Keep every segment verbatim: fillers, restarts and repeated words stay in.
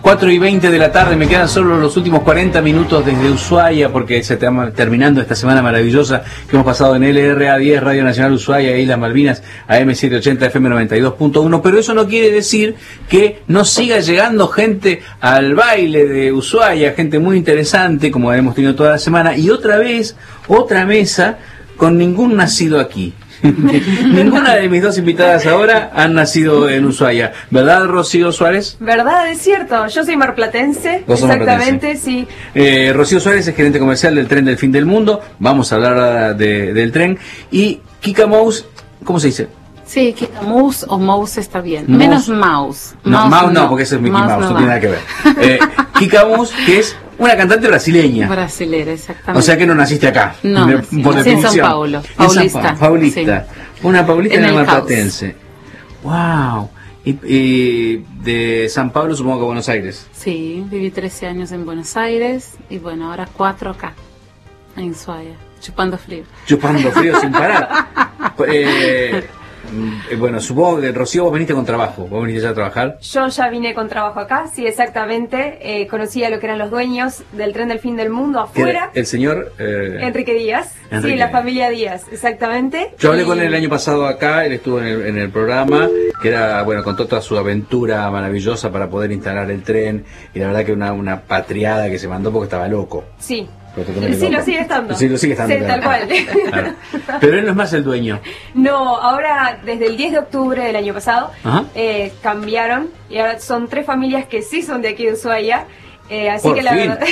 cuatro y veinte de la tarde, me quedan solo los últimos cuarenta minutos desde Ushuaia, porque se está terminando esta semana maravillosa que hemos pasado en L R A diez, Radio Nacional Ushuaia, Islas Malvinas, A M setecientos ochenta, F M noventa y dos punto uno, pero eso no quiere decir que no siga llegando gente al baile de Ushuaia, gente muy interesante, como hemos tenido toda la semana, y otra vez, otra mesa con ningún nacido aquí. Ninguna de mis dos invitadas ahora han nacido en Ushuaia, ¿verdad, Rocío Suárez? Verdad, es cierto, yo soy marplatense. ¿Vos sos exactamente, marplatense? Sí. Eh, Rocío Suárez es gerente comercial del Tren del Fin del Mundo, vamos a hablar de, del tren. Y Kika Mouse, ¿cómo se dice? Sí, Kika Mouse o Mouse está bien, Mouse. menos Mouse. No, Mouse no, no, porque ese es Mickey Mouse, Mouse no, no tiene nada que ver. Eh, Kika Mouse, que es una cantante brasileña. Brasilera, exactamente. O sea que no naciste acá. No, nací, por nací en São Paulo. Paulista. San pa Paulista. Sí. Una paulista en el marplatense. Wow. Y, y de San Pablo supongo que a Buenos Aires. Sí, viví trece años en Buenos Aires y bueno, ahora cuatro acá, en Ushuaia, chupando frío. Chupando frío sin parar. Eh, bueno, supongo que Rocío, vos viniste con trabajo, vos viniste ya a trabajar. Yo ya vine con trabajo acá, sí, exactamente. Eh, conocí a lo que eran los dueños del Tren del Fin del Mundo afuera. El señor eh, Enrique Díaz, Enrique. Sí, la familia Díaz, exactamente. Yo hablé y... con él el año pasado acá, él estuvo en el, en el programa, que era, bueno, contó toda su aventura maravillosa para poder instalar el tren, y la verdad que una, una patriada que se mandó porque estaba loco. Sí. Sí, lo sigue estando. Sí, lo sigue estando. Sí, claro. tal cual. Claro. Pero él no es más el dueño. No, ahora desde el diez de octubre del año pasado eh, cambiaron y ahora son tres familias que sí son de aquí de Ushuaia. Eh, así Por que la fin. verdad.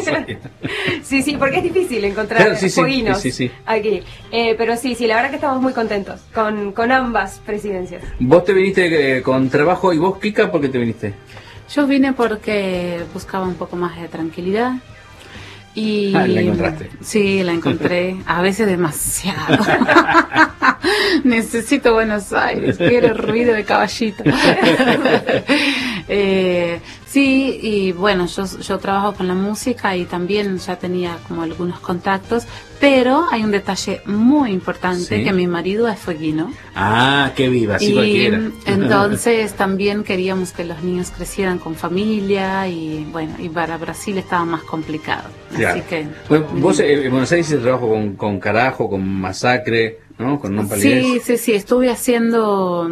Sí, sí, porque es difícil encontrar claro, sí, jueguinos sí, sí, sí. aquí. Eh, pero sí, sí, la verdad que estamos muy contentos con, con ambas presidencias. Vos te viniste eh, con trabajo, y vos, Kika, ¿por qué te viniste? Yo vine porque buscaba un poco más de tranquilidad. Y ah, la encontraste. Sí, la encontré, a veces demasiado. Necesito Buenos Aires, quiero ruido de caballito. eh, sí, y bueno, yo, yo trabajo con la música y también ya tenía como algunos contactos, pero hay un detalle muy importante, ¿sí? Que mi marido es fueguino. Ah, qué viva, así y cualquiera. Entonces también queríamos que los niños crecieran con familia y bueno, y para Brasil estaba más complicado. Claro. Así que... Bueno, vos en Buenos Aires hiciste trabajo con, con Carajo, con Masacre, ¿no? Con Non Palidez. Sí, sí, sí, estuve haciendo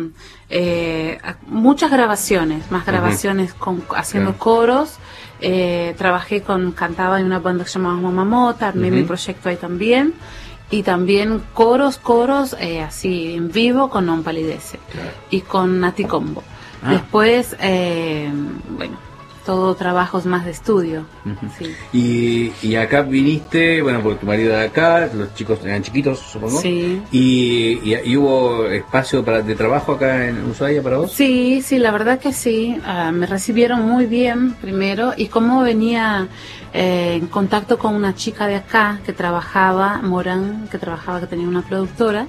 eh, muchas grabaciones, más grabaciones uh-huh. con, haciendo claro. coros. Eh, trabajé con, cantaba en una banda que se llamaba Mamá Mota, armé uh-huh. mi proyecto ahí también. Y también coros, coros, eh, así en vivo con Non Palidece claro. y con Nati Combo. Ah. Después, eh, bueno, todo trabajos más de estudio. Uh-huh. Sí. Y, y acá viniste, bueno, porque tu marido de acá, los chicos eran chiquitos, supongo. Sí. Y, y, y hubo espacio para de trabajo acá en Ushuaia para vos. Sí, sí, la verdad que sí. Uh, me recibieron muy bien primero y como venía eh, en contacto con una chica de acá que trabajaba, Morán, que trabajaba, que tenía una productora.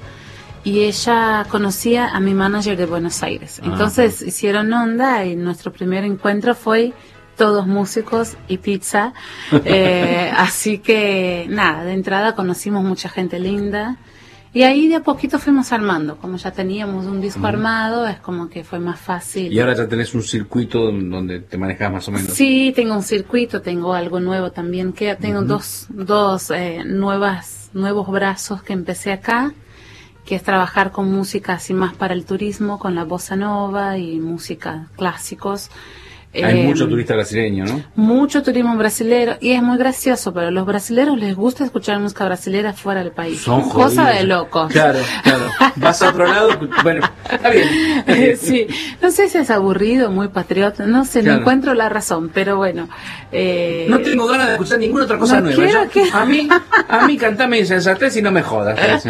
Y ella conocía a mi manager de Buenos Aires. Entonces ah, hicieron onda y nuestro primer encuentro fue todos músicos y pizza. eh, así que nada, de entrada conocimos mucha gente linda. Y ahí de a poquito fuimos armando. Como ya teníamos un disco uh-huh. armado, es como que fue más fácil. ¿Y ahora ya tenés un circuito donde te manejas más o menos? Sí, tengo un circuito, tengo algo nuevo también. Que tengo uh-huh. dos, dos eh, nuevas, nuevos brazos que empecé acá, que es trabajar con música así más para el turismo, con la bossa nova y música clásicos. Hay eh, mucho turista brasileño, ¿no? Mucho turismo brasilero, y es muy gracioso, pero a los brasileros les gusta escuchar música brasilera fuera del país. Son cosa jodidos. De locos. Claro, claro. Vas a otro lado, bueno, está bien. Sí, no sé si es aburrido, muy patriota, no sé, claro. No encuentro la razón, pero bueno. Eh... No tengo ganas de escuchar ninguna otra cosa no nueva. Yo, que... A mí, a mí cantame insensatez y no me jodas.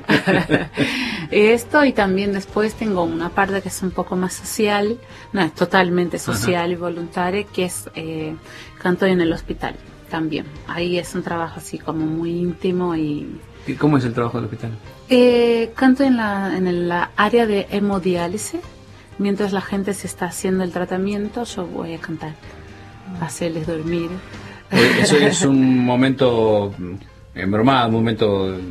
Esto, y también después tengo una parte que es un poco más social, no, es totalmente social. Ajá. Y voluntaria, que es eh, canto en el hospital también. Ahí es un trabajo así como muy íntimo. ¿Y, ¿Y cómo es el trabajo del hospital? Eh, canto en la en el, la área de hemodiálisis. Mientras la gente se está haciendo el tratamiento, yo voy a cantar, hacerles dormir. Eso es un momento embromado, un momento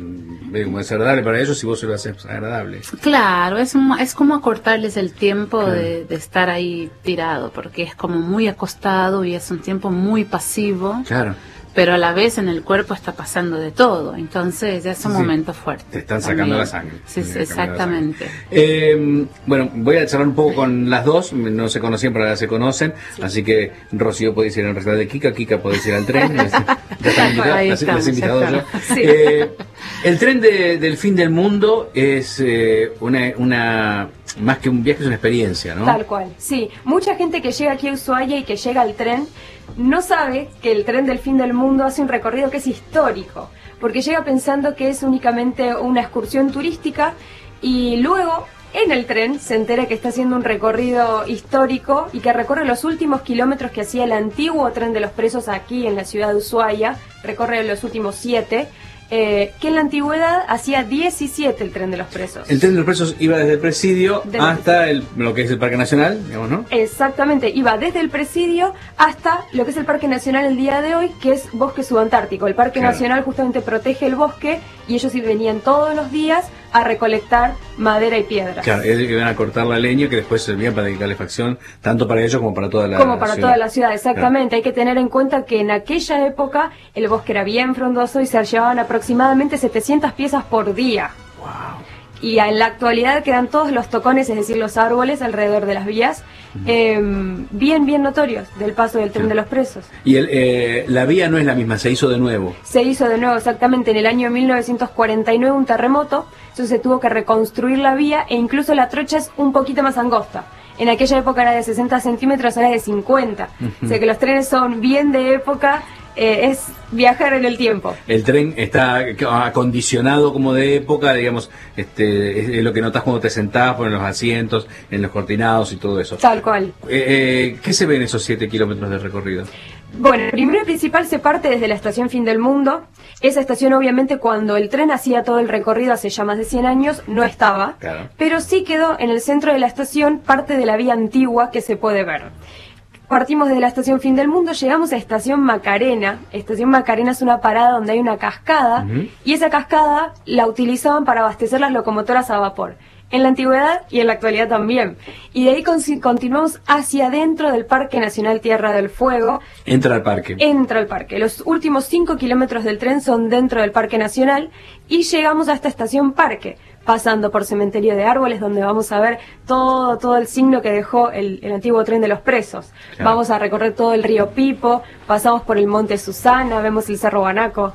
medio como desagradable para ellos si vos se lo haces agradable. Claro, es, un, es como acortarles el tiempo claro. de, de estar ahí tirado, porque es como muy acostado y es un tiempo muy pasivo. Claro. Pero a la vez en el cuerpo está pasando de todo, entonces ya es un sí, momento fuerte. Te están sacando también. La sangre. Sí, sí exactamente. Sangre. Eh, bueno, voy a charlar un poco con las dos, no se conocían, pero ahora se conocen, sí. Así que Rocío podéis ir al restaurante de Kika, Kika podéis ir al tren, ya están invitados, las invitado yo. Sí. Eh, el tren de, del fin del mundo es eh, una, una, más que un viaje, es una experiencia, ¿no? Tal cual, sí. Mucha gente que llega aquí a Ushuaia y que llega al tren no sabe que el tren del fin del mundo hace un recorrido que es histórico, porque llega pensando que es únicamente una excursión turística y luego en el tren se entera que está haciendo un recorrido histórico y que recorre los últimos kilómetros que hacía el antiguo tren de los presos aquí en la ciudad de Ushuaia, recorre los últimos siete. Eh, que en la antigüedad hacía diecisiete el tren de los presos. El tren de los presos iba desde el presidio desde hasta el, lo que es el Parque Nacional, digamos, ¿no? Exactamente, iba desde el presidio hasta lo que es el Parque Nacional el día de hoy, que es Bosque Subantártico. El Parque claro. Nacional justamente protege el bosque y ellos venían todos los días a recolectar madera y piedras. Claro, ellos iban a cortar la leña que después servía para calefacción, tanto para ellos como para toda la Como para ciudad. toda la ciudad, exactamente. Claro. Hay que tener en cuenta que en aquella época el bosque era bien frondoso y se llevaban aproximadamente setecientas piezas por día. Wow. Y en la actualidad quedan todos los tocones, es decir, los árboles alrededor de las vías, uh-huh. eh, bien, bien notorios del paso del tren sí. de los presos. Y el, eh, la vía no es la misma, se hizo de nuevo. Se hizo de nuevo, exactamente, en el año mil novecientos cuarenta y nueve un terremoto, entonces se tuvo que reconstruir la vía e incluso la trocha es un poquito más angosta. En aquella época era de sesenta centímetros, ahora es de cincuenta. Uh-huh. O sea que los trenes son bien de época. Eh, es viajar en el tiempo. El tren está acondicionado como de época, digamos, este es, es lo que notas cuando te sentás, por en los asientos, en los cortinados y todo eso. Tal cual. Eh, eh, ¿Qué se ve en esos siete kilómetros de recorrido? Bueno, primero y principal se parte desde la estación Fin del Mundo. Esa estación obviamente cuando el tren hacía todo el recorrido hace ya más de cien años no estaba, claro. Pero sí quedó en el centro de la estación parte de la vía antigua que se puede ver. Partimos de la estación Fin del Mundo, llegamos a Estación Macarena. Estación Macarena es una parada donde hay una cascada, uh-huh. Y esa cascada la utilizaban para abastecer las locomotoras a vapor, en la antigüedad y en la actualidad también. Y de ahí con, continuamos hacia adentro del Parque Nacional Tierra del Fuego. Entra al parque. Entra al parque. Los últimos cinco kilómetros del tren son dentro del Parque Nacional y llegamos a esta Estación Parque, pasando por Cementerio de Árboles, donde vamos a ver todo todo el signo que dejó el, el antiguo tren de los presos. Claro. Vamos a recorrer todo el río Pipo, pasamos por el Monte Susana, vemos el Cerro Guanaco.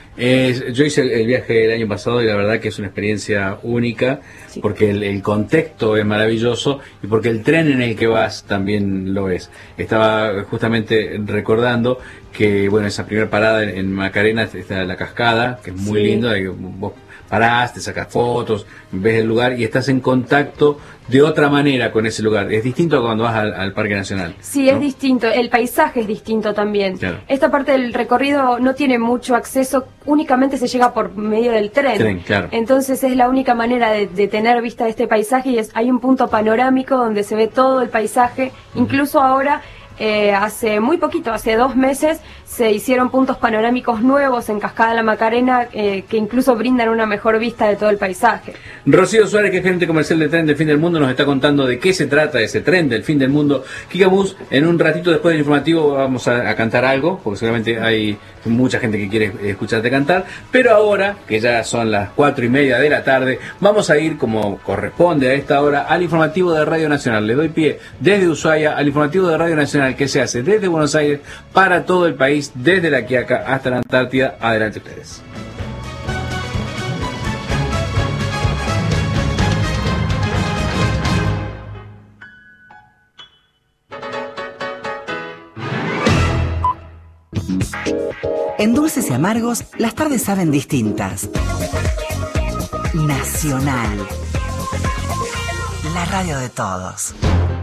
Eh, yo hice el, el viaje el año pasado y la verdad que es una experiencia única, sí. Porque el, el contexto es maravilloso y porque el tren en el que vas también lo es. Estaba justamente recordando que, bueno, esa primera parada en, en Macarena está la cascada, que es muy sí. Linda, y vos parás, te sacas fotos, ves el lugar y estás en contacto de otra manera con ese lugar. Es distinto a cuando vas al, al Parque Nacional. Sí, ¿no? Es distinto. El paisaje es distinto también. Claro. Esta parte del recorrido no tiene mucho acceso, únicamente se llega por medio del tren. Tren, claro. Entonces es la única manera de, de tener vista de este paisaje y es, hay un punto panorámico donde se ve todo el paisaje. Uh-huh. Incluso ahora... Eh, hace muy poquito, hace dos meses, se hicieron puntos panorámicos nuevos en Cascada La Macarena eh, que incluso brindan una mejor vista de todo el paisaje. Rocío Suárez, que es gerente comercial del Tren del Fin del Mundo, nos está contando de qué se trata ese Tren del Fin del Mundo. Kika Bus, en un ratito después del informativo vamos a, a cantar algo, porque seguramente hay mucha gente que quiere escucharte cantar, pero ahora, que ya son las cuatro y media de la tarde, vamos a ir, como corresponde a esta hora, al informativo de Radio Nacional. Le doy pie desde Ushuaia al informativo de Radio Nacional, que se hace desde Buenos Aires para todo el país, desde la Quiaca hasta la Antártida. Adelante ustedes. En Dulces y Amargos, las tardes saben distintas. Nacional. La radio de todos.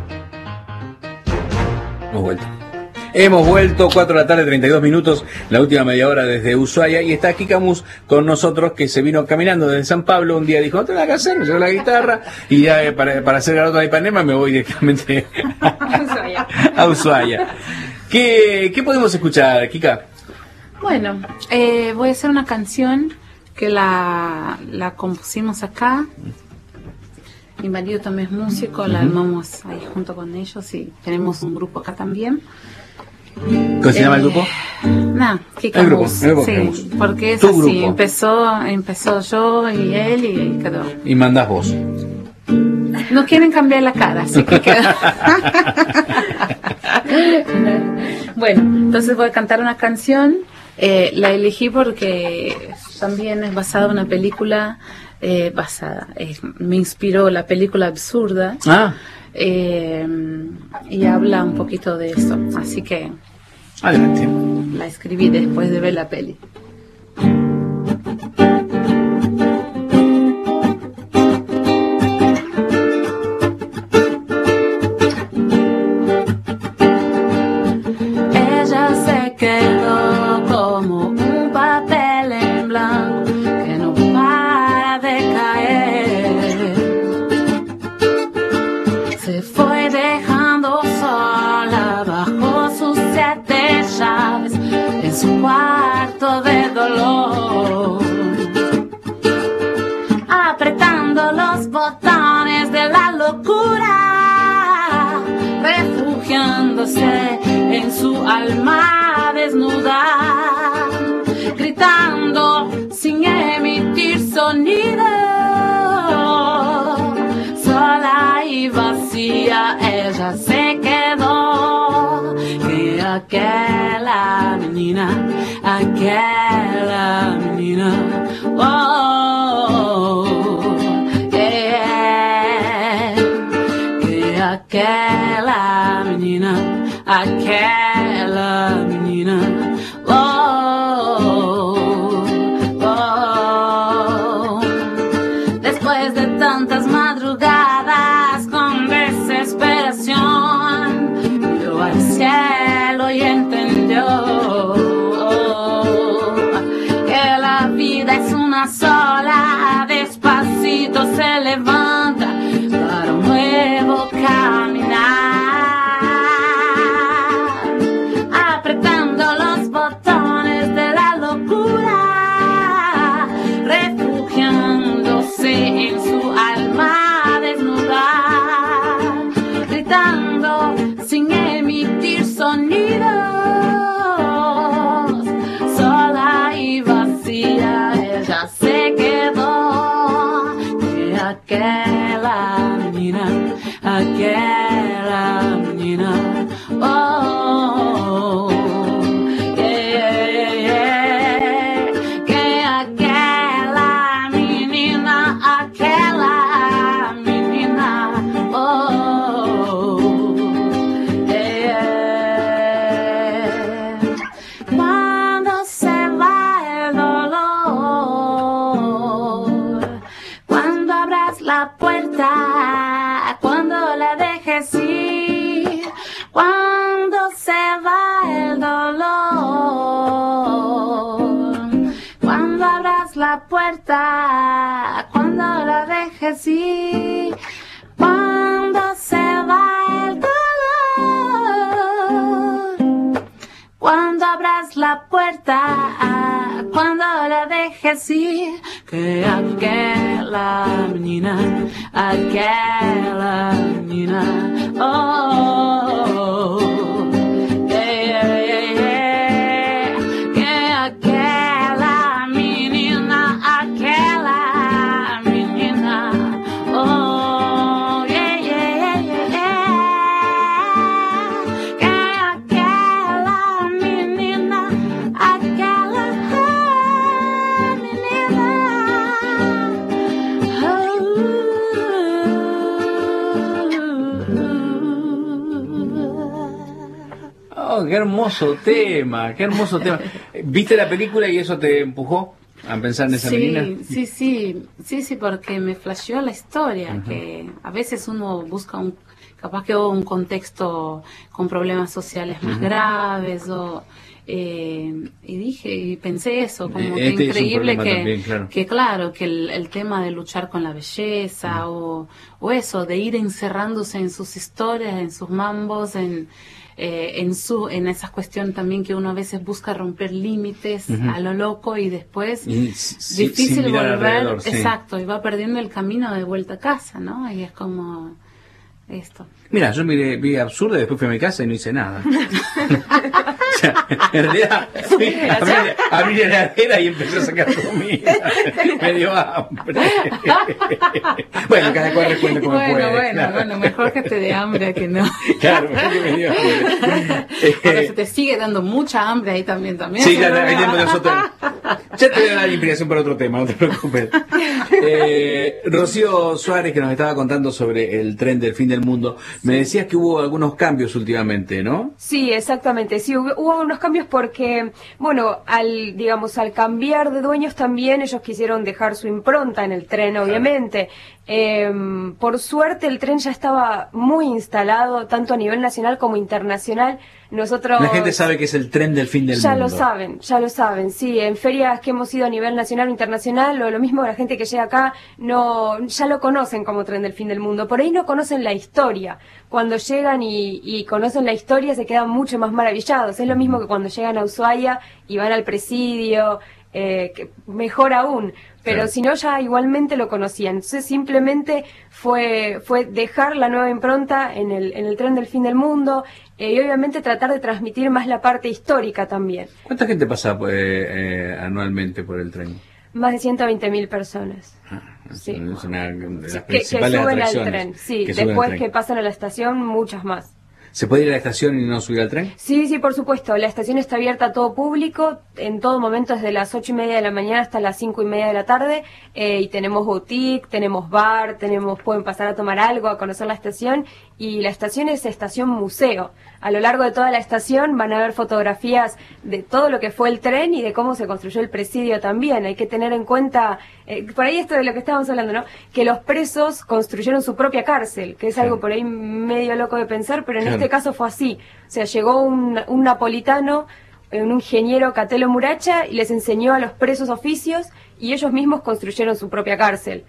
Hemos vuelto. Hemos vuelto, cuatro de la tarde, treinta y dos minutos, la última media hora desde Ushuaia, y está Kika Mus con nosotros, que se vino caminando desde San Pablo. Un día dijo, no tengo nada que hacer, me llevo la guitarra, y ya eh, para, para hacer Garota de Ipanema me voy directamente a Ushuaia. ¿Qué, ¿Qué podemos escuchar, Kika? Bueno, eh, voy a hacer una canción que la, la compusimos acá. Mi marido también es músico, la armamos ahí junto con ellos y tenemos un grupo acá también. ¿Cómo se llama el grupo? Nah, El grupo, el grupo, sí, Camus. porque es Tu así, grupo. empezó, empezó yo y él y quedó. Y mandás vos. No quieren cambiar la cara, así que queda. Bueno, entonces voy a cantar una canción. Eh, la elegí porque también es basada en una película eh, basada. eh, me inspiró la película Absurda. Ah, eh, y habla un poquito de eso. Así que adelante. la escribí después de ver la peli. Ella se quedó como un papel en blanco que no para de caer. Se fue dejando sola bajo sus siete llaves en su cuarto de dolor, apretando los botones de la locura, refugiándose en su alma desnuda, gritando sin emitir sonido, sola y vacía ella se quedó. Que aquella menina, aquella menina, oh, yeah. Que aquella menina, aquella menina, oh, oh. Después de tantas madrugadas con desesperación, miró al cielo y entendió que la vida es una sola. Despacito se levanta para un nuevo caminar, apretando los botones de la locura, refugiándose en su alma desnuda, gritando sin emitir sonidos, sola y vacía ella se quedó. Que aquella menina, aquella menina, oh, yeah, yeah, yeah. Que aquella menina, aquella menina, oh, yeah. Cuando se va el dolor, cuando abras la puerta, cuando la dejes ir, cuando se va el dolor, cuando abras la puerta, cuando la dejes ir, cuando se va el dolor, cuando abras la puerta, cuando la dejes ir. Que aquella menina, aquella menina, oh, yeah, yeah, yeah. Que aquella menina, aquella menina, oh, yeah, yeah, yeah, yeah. Que aquella menina, aquella menina, Oh, qué hermoso tema, qué hermoso tema. ¿Viste la película y eso te empujó a pensar en esa sí, menina? Sí, sí, sí, sí, porque me flasheó la historia, Ujú. que a veces uno busca un, capaz que un contexto con problemas sociales más Ujú. graves, o, Eh, y dije, y pensé eso, como Este que increíble que, también, claro. que claro, que el, el tema de luchar con la belleza mm. o, o eso, de ir encerrándose en sus historias, en sus mambos, en, eh, en, su, en esas cuestiones también que uno a veces busca romper límites uh-huh. a lo loco y después y si, difícil volver, sí. exacto, y va perdiendo el camino de vuelta a casa, ¿no? Y es como esto. Mira, yo miré, vi Absurda y después fui a mi casa y no hice nada. O sea, en realidad, fui a abrir, abrí la heladera y empecé a sacar comida. Me dio hambre. Bueno, cada cual responde como bueno, puede. Bueno, claro. bueno, mejor que te dé hambre que no. Claro, mejor que me dio hambre. Ahora se te sigue dando mucha hambre ahí también, también. Sí, ya ahí tenemos nosotros. Ya te voy a dar inspiración para otro tema, no te preocupes. Eh, Rocío Suárez, que nos estaba contando sobre el tren del fin del mundo, me decías que hubo algunos cambios últimamente, ¿no? Sí, exactamente. Sí, hubo, hubo unos cambios porque, bueno, al, digamos, al cambiar de dueños también ellos quisieron dejar su impronta en el tren, obviamente. Eh, por suerte el tren ya estaba muy instalado, tanto a nivel nacional como internacional. Nosotros... La gente sabe que es el tren del fin del ya mundo. Ya lo saben, ya lo saben, sí. En ferias que hemos ido a nivel nacional o internacional, o lo mismo la gente que llega acá, no, ya lo conocen como tren del fin del mundo. Por ahí no conocen la historia. Cuando llegan y, y conocen la historia se quedan mucho más maravillados. Es lo mismo que cuando llegan a Ushuaia y van al presidio, eh, que mejor aún. Pero claro. Si no, ya igualmente lo conocían. Entonces simplemente fue fue dejar la nueva impronta en el en el tren del fin del mundo eh, y obviamente tratar de transmitir más la parte histórica también. ¿Cuánta gente pasa eh, eh, anualmente por el tren? Más de ciento veinte mil personas. Ah, sí. Es una de las que, principales que suben atracciones. al tren, sí. Que Después tren. Que pasan a la estación, muchas más. ¿Se puede ir a la estación y no subir al tren? Sí, sí, por supuesto. La estación está abierta a todo público, en todo momento desde las ocho y media de la mañana hasta las cinco y media de la tarde. Eh, y tenemos boutique, tenemos bar, tenemos pueden pasar a tomar algo, a conocer la estación. Y la estación es estación museo. A lo largo de toda la estación van a ver fotografías de todo lo que fue el tren y de cómo se construyó el presidio también. Hay que tener en cuenta, eh, por ahí esto de lo que estábamos hablando, ¿no? Que los presos construyeron su propia cárcel, que es claro. Algo por ahí medio loco de pensar, pero en claro. Este caso fue así. O sea, llegó un, un napolitano, un ingeniero Catelo Muracha, y les enseñó a los presos oficios y ellos mismos construyeron su propia cárcel.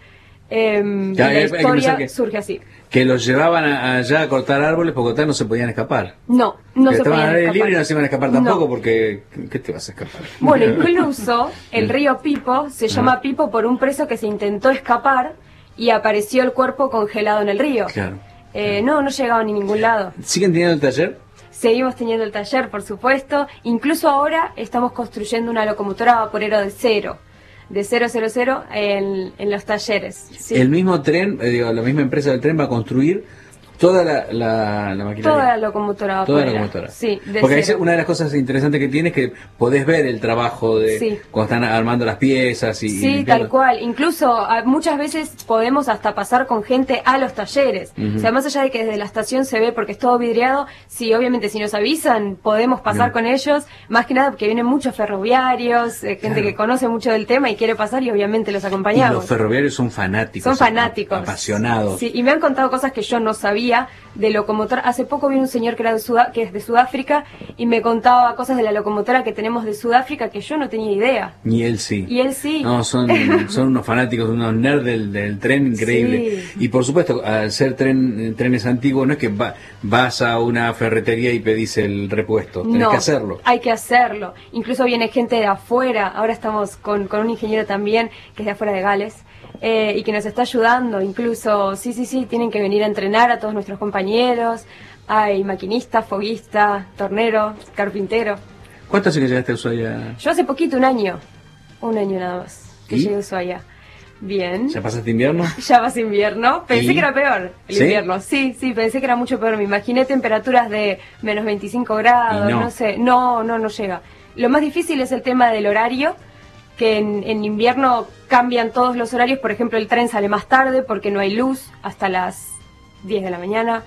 Eh, ya, y la historia que, surge así. Que los llevaban a, allá a cortar árboles porque cortar no se podían escapar. No, no que se podían escapaban al aire libre y no se iban a escapar tampoco no. Porque ¿qué te vas a escapar? Bueno, incluso el río Pipo se llama ah. Pipo por un preso que se intentó escapar y apareció el cuerpo congelado en el río. Claro. Eh, no, no llegaban a ningún lado. ¿Siguen teniendo el taller? Seguimos teniendo el taller, por supuesto. Incluso ahora estamos construyendo una locomotora a vaporero de cero. De cero cero cero en, en los talleres. ¿Sí? El mismo tren, eh, digo, la misma empresa del tren va a construir toda la, la, la maquinaria. Toda la locomotora. Toda la locomotora. Sí, de Porque cero. Una de las cosas interesantes que tiene es que podés ver el trabajo de sí. cuando están armando las piezas y sí, y tal cual. Incluso a, muchas veces podemos hasta pasar con gente a los talleres. Uh-huh. O sea, más allá de que desde la estación se ve porque es todo vidriado, sí, obviamente si nos avisan podemos pasar no. con ellos. Más que nada porque vienen muchos ferroviarios, eh, gente claro. que conoce mucho del tema y quiere pasar y obviamente los acompañamos. Y los ferroviarios son fanáticos. Son fanáticos. Apasionados. Sí, y me han contado cosas que yo no sabía de locomotora. Hace poco vi un señor que era de Sudá- que es de Sudáfrica y me contaba cosas de la locomotora que tenemos de Sudáfrica que yo no tenía idea. Y él sí. Y él sí. No, son, son unos fanáticos, unos nerds del, del tren increíble. Sí. Y por supuesto, al ser tren, trenes antiguos, no es que va, vas a una ferretería y pedís el repuesto. Tenés no, que hacerlo. Hay que hacerlo. Incluso viene gente de afuera. Ahora estamos con, con un ingeniero también que es de afuera de Gales. Eh, y que nos está ayudando, incluso, sí, sí, sí, tienen que venir a entrenar a todos nuestros compañeros, hay maquinista, foguista, tornero, carpintero. ¿Cuánto hace que llegaste a Ushuaia? Yo hace poquito, un año, un año nada más, que ¿Y? llegué a Ushuaia. Bien. ¿Ya pasaste invierno? Ya pasé invierno, pensé ¿Y? que era peor el ¿Sí? invierno, sí, sí, pensé que era mucho peor, me imaginé temperaturas de menos veinticinco grados, no. no sé, no, no, no llega. Lo más difícil es el tema del horario, que en, en invierno cambian todos los horarios, por ejemplo el tren sale más tarde porque no hay luz hasta las diez de la mañana.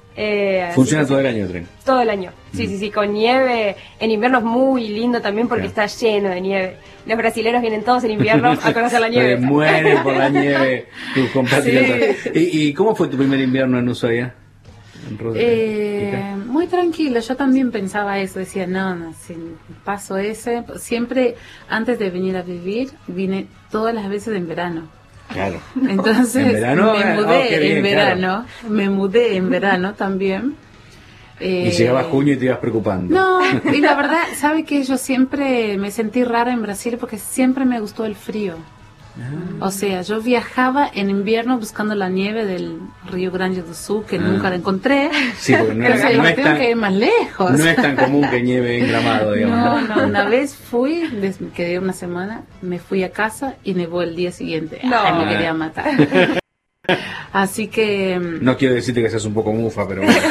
Eh, ¿Funciona todo el año el tren? Todo el año, sí, mm. sí, sí, con nieve. En invierno es muy lindo también porque claro. Está lleno de nieve. Los brasileños vienen todos en invierno a conocer la nieve. Mueren por la nieve tus compatriotas. Sí. ¿Y, ¿Y cómo fue tu primer invierno en Ushuaia? Eh, muy tranquilo, yo también pensaba eso, decía, no, no, si paso ese, siempre antes de venir a vivir, vine todas las veces en verano. Claro. Entonces ¿En verano? me mudé Oh, qué bien, en verano, claro. me mudé en verano también. Eh, y llegaba junio y te ibas preocupando. No, y la verdad, ¿sabe que yo siempre me sentí rara en Brasil porque siempre me gustó el frío? Ah. O sea, yo viajaba en invierno buscando la nieve del Río Grande do Sul, que ah. nunca la encontré. Sí, porque no, Entonces, no, no es tengo tan, que ir más lejos. No es tan común que nieve en Gramado, digamos. No, no, una vez fui, me quedé una semana, me fui a casa y nevó el día siguiente. No. Ay, me quería matar. Así que... No quiero decirte que seas un poco mufa, pero bueno.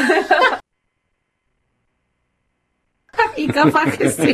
Y capaz que sí.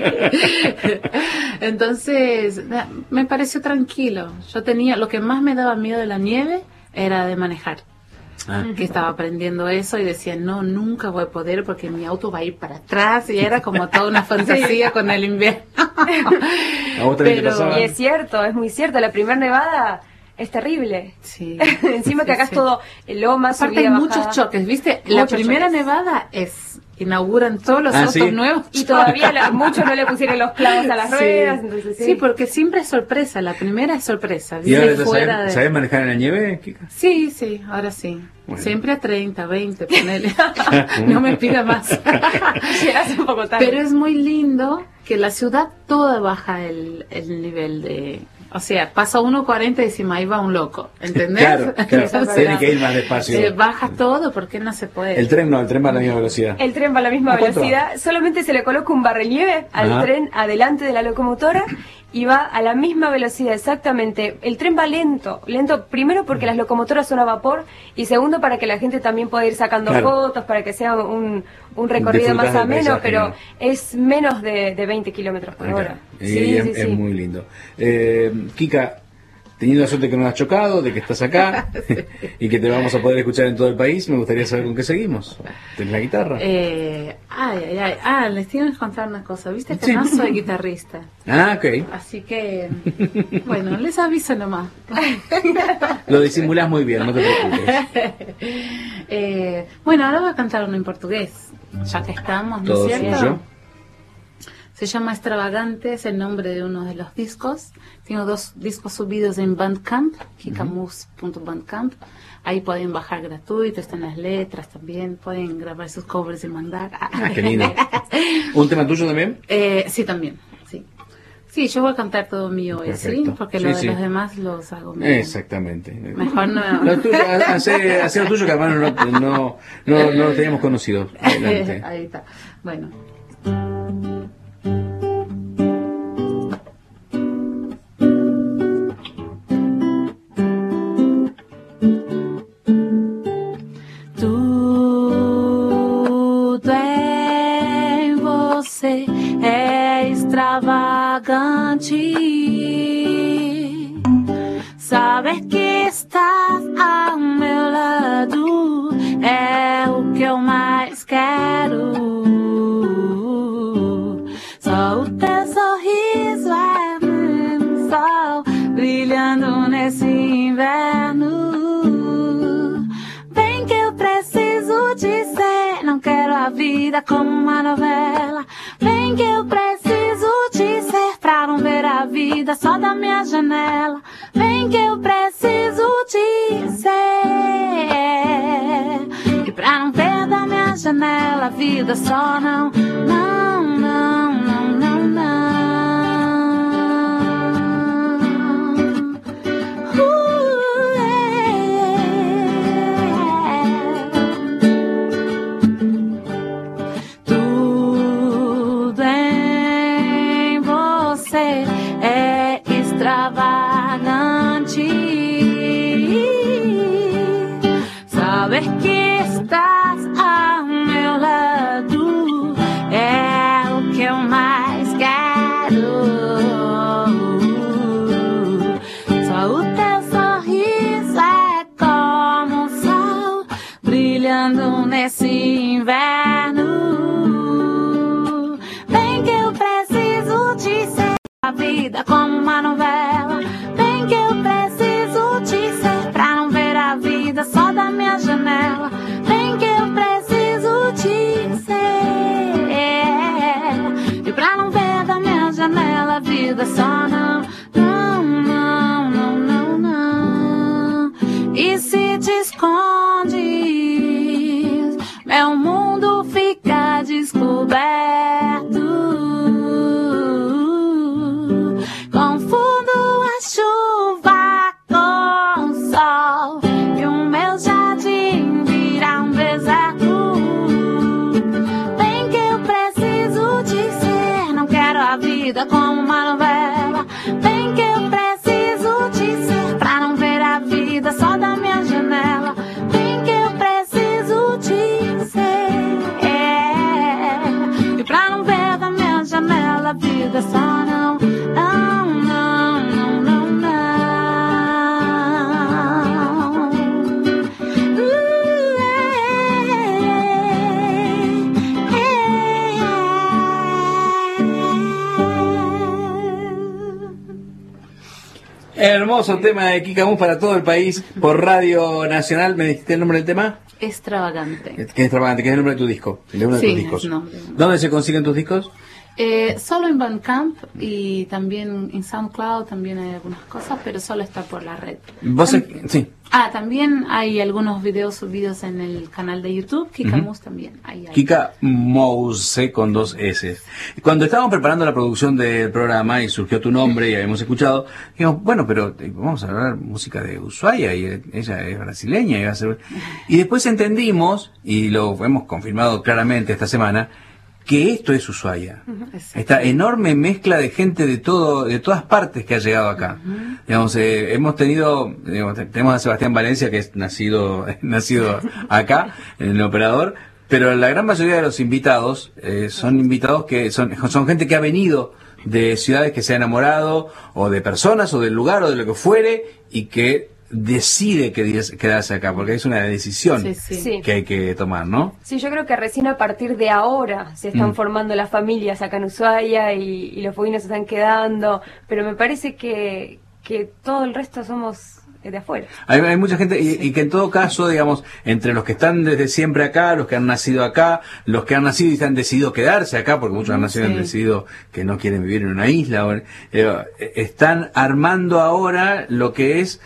Entonces, me pareció tranquilo. Yo tenía, lo que más me daba miedo de la nieve era de manejar. Ah. Que estaba aprendiendo eso y decía, no, nunca voy a poder porque mi auto va a ir para atrás. Y era como toda una fantasía sí. con el invierno. ¿A vos también te pasaba? Y es cierto, es muy cierto. La primera nevada es terrible. Sí. Encima sí, que acá sí. es todo loma, aparte subida, hay bajada. muchos choques, ¿viste? La Muchos primera choques. nevada es... inauguran todos los ah, autos ¿sí? nuevos y todavía la, muchos no le pusieron los clavos a las sí. ruedas, entonces sí. Sí, porque siempre es sorpresa, la primera es sorpresa. ¿Y ahora fuera sabes, de... sabes manejar en la nieve, Kika? Sí, sí, ahora sí. Bueno. Siempre a treinta, veinte, ponele. No me pida más. Llegas un poco tarde. Pero es muy lindo que la ciudad toda baja el, el nivel de... O sea, pasa uno cuarenta y decimos, ahí va un loco, ¿entendés? Claro, claro. Tiene que ir más despacio. Se baja todo porque no se puede. El tren no, el tren va a la misma velocidad. El tren va a la misma velocidad, solamente se le coloca un barrenieve al Ajá. tren adelante de la locomotora y va a la misma velocidad, exactamente. El tren va lento, lento primero porque las locomotoras son a vapor y segundo para que la gente también pueda ir sacando claro. fotos, para que sea un, un recorrido Disfrutas más ameno, pero ¿no? es menos de, de veinte kilómetros por hora. Y sí, es, sí, es sí. muy lindo. Eh, Kika, teniendo la suerte que no has chocado, de que estás acá sí. y que te vamos a poder escuchar en todo el país, me gustaría saber con qué seguimos. ¿Tenés la guitarra? Eh, ay, ay, ay. Ah, les tengo que contar una cosa. Viste que sí. no soy guitarrista. Ah, ok. Así que, bueno, les aviso nomás. Lo disimulás muy bien, no te preocupes. eh, bueno, ahora voy a cantar uno en portugués, ya que estamos, ¿no es cierto? Suyo. Se llama Extravagante, es el nombre de uno de los discos. Tengo dos discos subidos en Bandcamp, kikamus punto bandcamp. Ahí pueden bajar gratuito, están las letras también, pueden grabar sus covers y mandar. Ah, qué lindo. ¿Un tema tuyo también? Eh, sí, también, sí. Sí, yo voy a cantar todo mío hoy, ¿sí? Porque sí, lo de sí. los demás los hago mejor. Exactamente. Mejor no. Lo tuyo, hace, hace lo tuyo que además no, no, no, no, no lo teníamos conocido. Adelante. Ahí está. Bueno. Saber que estás ao meu lado é o que eu mais quero. Só o teu sorriso é um sol brilhando nesse inverno. Vem que eu preciso te ser, não quero a vida como uma novela. Vem que eu preciso te ser pra não ver a vida só da minha janela. Vem que eu preciso te ser e pra não ver da minha janela a vida só não, não, não, não, não, não. Uh, é. Tudo em você é extravagante. Saber que estás ao meu lado é o que eu mais quero. Só o teu sorriso é como um sol brilhando nesse inverno. Vem que eu preciso te ser, a vida como uma novela. Vem que eu preciso te ser pra não ver a vida só da minha janela. Vem que eu preciso é o mundo fica descoberto. Confundo a chuva com o sol e o meu jardim vira um deserto. Bem que eu preciso te ser, não quero a vida como uma novela. Bem que eu preciso te ser pra não ver a vida só da minha janela. Bem que eu preciso te ser, é, e pra não ver da minha janela a vida só não, não, não, não, não, não. Uh, é, é, é. Hermoso tema de Kika Mus para todo el país por Radio Nacional. ¿Me dijiste el nombre del tema? Extravagante. ¿Qué es extravagante? ¿Qué es el nombre de tu disco? El de uno Sí, de tus discos. es nombre. ¿Dónde se consiguen tus discos? Eh, solo en Bandcamp y también en SoundCloud también hay algunas cosas, pero solo está por la red. ¿Vos Tam- sí. Ah, también hay algunos videos subidos en el canal de YouTube, Kika Ujú. Mus también. Ahí hay. Kika Mouse con dos S. Cuando estábamos preparando la producción del programa y surgió tu nombre y habíamos escuchado, dijimos, bueno, pero eh, vamos a hablar música de Ushuaia y eh, ella es brasileña y va a ser... Y después entendimos, y lo hemos confirmado claramente esta semana, que esto es Ushuaia. Exacto. Esta enorme mezcla de gente de todo, de todas partes que ha llegado acá. Uh-huh. Digamos, eh, hemos tenido, digamos, tenemos a Sebastián Valencia, que es nacido, nacido acá, en el operador, pero la gran mayoría de los invitados eh, son invitados que son, son gente que ha venido de ciudades que se ha enamorado, o de personas, o del lugar, o de lo que fuere, y que decide quedarse acá, porque es una decisión Sí, sí. Sí. que hay que tomar, ¿no? Sí, yo creo que recién a partir de ahora se están Mm. formando las familias acá en Ushuaia y, y los fueguinos se están quedando, pero me parece que, que todo el resto somos eh, de afuera. Hay, hay mucha gente, y, y que en todo caso, digamos, entre los que están desde siempre acá, los que han nacido acá, los que han nacido y han decidido quedarse acá, porque muchos han nacido y han Sí. decidido que no quieren vivir en una isla, o- eh, están armando ahora lo que es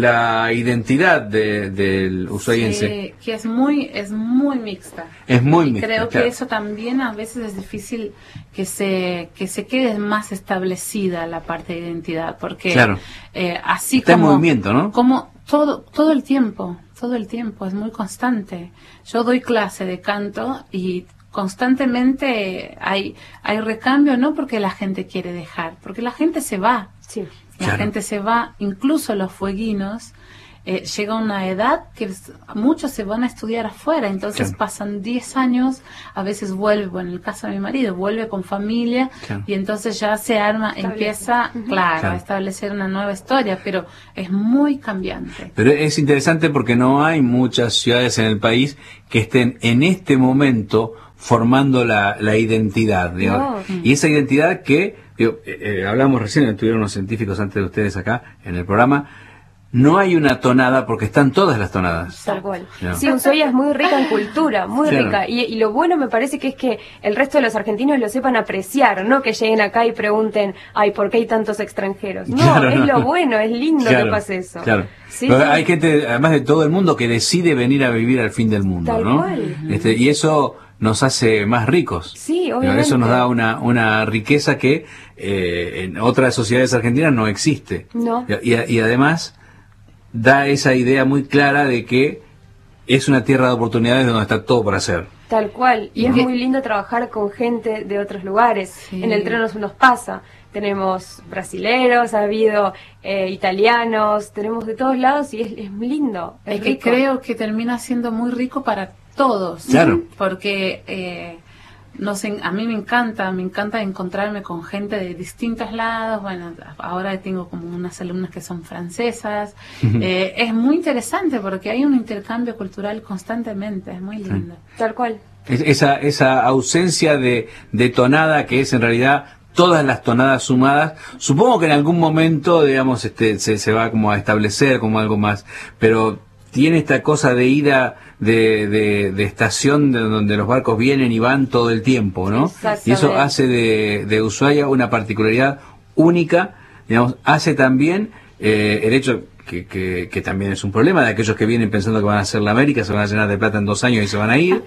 la identidad de, del ushuaiense. Sí, que es muy, es muy mixta. Es muy Y mixta, creo claro. que eso también a veces es difícil que se, que se quede más establecida la parte de identidad, porque Claro. eh, así Está en como, movimiento, ¿no? como todo, todo el tiempo, todo el tiempo, es muy constante. Yo doy clase de canto y constantemente hay, hay recambio, no porque la gente quiere dejar, porque la gente se va. Sí. La Claro. gente se va, incluso los fueguinos, eh, llega una edad que es- muchos se van a estudiar afuera, entonces Claro. pasan diez años, a veces vuelve, bueno, en el caso de mi marido, vuelve con familia Claro. y entonces ya se arma, Establece. empieza, Ujú. claro, Claro. a establecer una nueva historia, pero es muy cambiante. Pero es interesante porque no hay muchas ciudades en el país que estén en este momento formando la, la identidad. Digamos. No. Y esa identidad que, digo, eh, eh, hablamos recién, estuvieron unos científicos antes de ustedes acá en el programa, no hay una tonada porque están todas las tonadas. Tal cual. Claro. Sí, Ushuaia es muy rica en cultura, muy Claro. rica. Y, y lo bueno me parece que es que el resto de los argentinos lo sepan apreciar, no que lleguen acá y pregunten, ay, ¿por qué hay tantos extranjeros? No, Claro, es no. lo bueno, es lindo Claro, que pase eso. Claro. Sí, Pero sí. hay gente, además de todo el mundo, que decide venir a vivir al fin del mundo, Tal ¿no? cual. Este, y eso nos hace más ricos. Sí, Pero obviamente. eso nos da una, una riqueza que eh, en otras sociedades argentinas no existe. No. Y, y además da esa idea muy clara de que es una tierra de oportunidades donde está todo por hacer. Tal cual. Y es Que- muy lindo trabajar con gente de otros lugares. Sí. En el tren nos, nos pasa. Tenemos brasileros, ha habido eh, italianos, tenemos de todos lados y es, es lindo. Es Es que rico. creo que termina siendo muy rico para todos. Claro. Porque eh, nos en- a mí me encanta, me encanta encontrarme con gente de distintos lados. Bueno, ahora tengo como unas alumnas que son francesas. Eh, es muy interesante porque hay un intercambio cultural constantemente, es muy lindo. Tal cual. Es- esa, esa ausencia de, de tonada que es en realidad todas las tonadas sumadas, supongo que en algún momento, digamos, este, se, se va como a establecer como algo más, pero tiene esta cosa de ida de, de, de estación de donde los barcos vienen y van todo el tiempo, ¿no? Exactamente. Y eso hace de, de Ushuaia una particularidad única, digamos, hace también eh, el hecho, que, que, que también es un problema de aquellos que vienen pensando que van a hacer la América, se van a llenar de plata en dos años y se van a ir,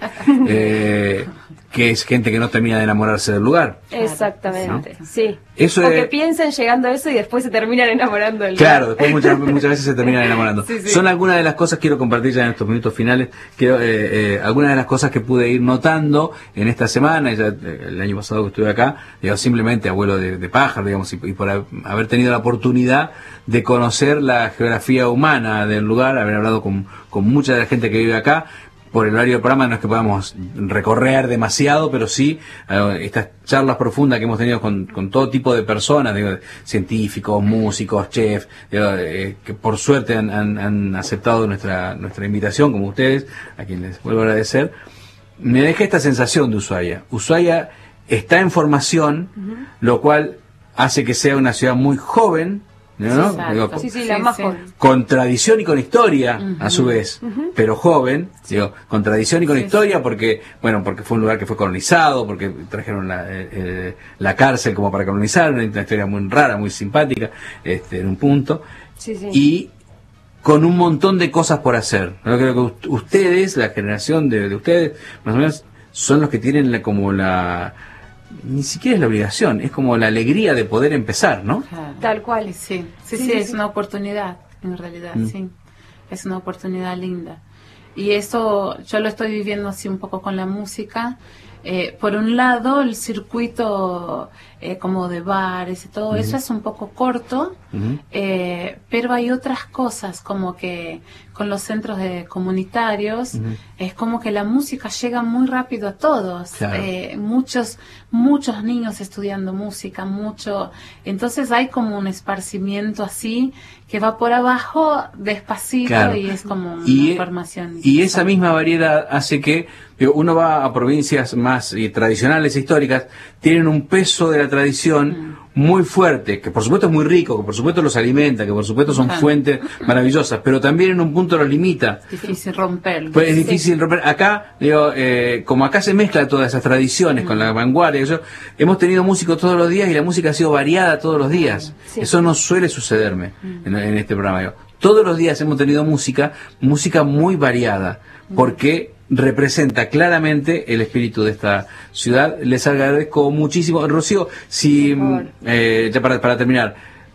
eh, que es gente que no termina de enamorarse del lugar. Exactamente, ¿no? Sí. Eso o es... que piensen llegando a eso y después se terminan enamorando del Claro, lugar. después muchas, muchas veces se terminan enamorando. Sí, sí. Son algunas de las cosas, quiero compartir ya en estos minutos finales, quiero, eh, eh, algunas de las cosas que pude ir notando en esta semana, ya, eh, el año pasado que estuve acá, digo, simplemente abuelo de, de pájaro, digamos, y, y por ha- haber tenido la oportunidad de conocer la geografía humana del lugar, haber hablado con, con mucha de la gente que vive acá. Por el horario del programa no es que podamos recorrer demasiado, pero sí eh, estas charlas profundas que hemos tenido con, con todo tipo de personas, digo, científicos, músicos, chefs, digo, eh, que por suerte han, han, han aceptado nuestra nuestra invitación, como ustedes, a quienes les vuelvo a agradecer. Me deja esta sensación de Ushuaia. Ushuaia está en formación, uh-huh. lo cual hace que sea una ciudad muy joven, ¿no? Sí, Digo, con, sí, sí, la sí, más sí. joven. con tradición y con historia, Uh-huh. a su vez, Uh-huh. pero joven, digo, con tradición y con Sí, historia, porque, bueno, porque fue un lugar que fue colonizado, porque trajeron la, eh, eh, la cárcel como para colonizar, una, una historia muy rara, muy simpática, este, en un punto, Sí, sí. y con un montón de cosas por hacer. Yo creo que ust- ustedes, la generación de, de ustedes, más o menos, son los que tienen la, como la, ni siquiera es la obligación, es como la alegría de poder empezar, ¿no? Claro. Tal cual. Sí, sí, Sí, sí, sí, es sí. una oportunidad, en realidad, Mm. sí. Es una oportunidad linda. Y eso yo lo estoy viviendo así un poco con la música. Eh, por un lado, el circuito eh, como de bares y todo Ujú. eso es un poco corto, Ujú. eh, pero hay otras cosas como que con los centros de comunitarios Ujú. es como que la música llega muy rápido a todos. Claro. Eh, muchos muchos niños estudiando música, mucho, entonces hay como un esparcimiento así que va por abajo despacito Claro. y es como una Y, e- formación. y esa misma variedad hace que digo, uno va a provincias más eh, tradicionales e históricas, tienen un peso de la tradición muy fuerte, que por supuesto es muy rico, que por supuesto los alimenta, que por supuesto son Claro. fuentes maravillosas, pero también en un punto los limita. Es difícil romperlo. Pues es difícil romper. Acá, digo, eh, como acá se mezcla todas esas tradiciones con la vanguardia, eso, hemos tenido músicos todos los días y la música ha sido variada todos los días. Sí. Eso no suele sucederme en, en este programa. Digo, todos los días hemos tenido música, música muy variada, porque representa claramente el espíritu de esta ciudad. Les agradezco muchísimo. Rocío, si, Por favor. eh, ya para, para terminar,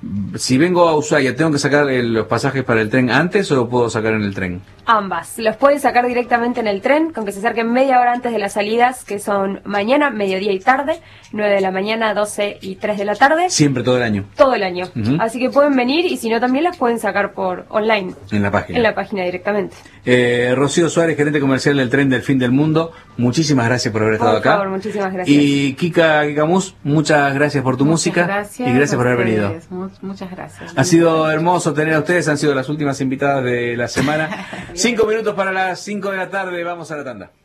si vengo a Ushuaia, ¿tengo que sacar eh, los pasajes para el tren antes o lo puedo sacar en el tren? Ambas. Los pueden sacar directamente en el tren, con que se acerquen media hora antes de las salidas, que son mañana, mediodía y tarde, nueve de la mañana, doce y tres de la tarde, Siempre, todo el año, todo el año. Ujú. Así que pueden venir y si no también las pueden sacar por online, en la página. en la página directamente. Eh, Rocío Suárez, gerente comercial del Tren del Fin del Mundo, muchísimas gracias por haber estado Por acá. favor, muchísimas gracias. Y Kika Kikamus, muchas gracias por tu Muchas música gracias y gracias a por haber venido. ustedes. Mu- Muchas gracias. Ha sido hermoso tener a ustedes, han sido las últimas invitadas de la semana. Cinco minutos para las cinco de la tarde, vamos a la tanda.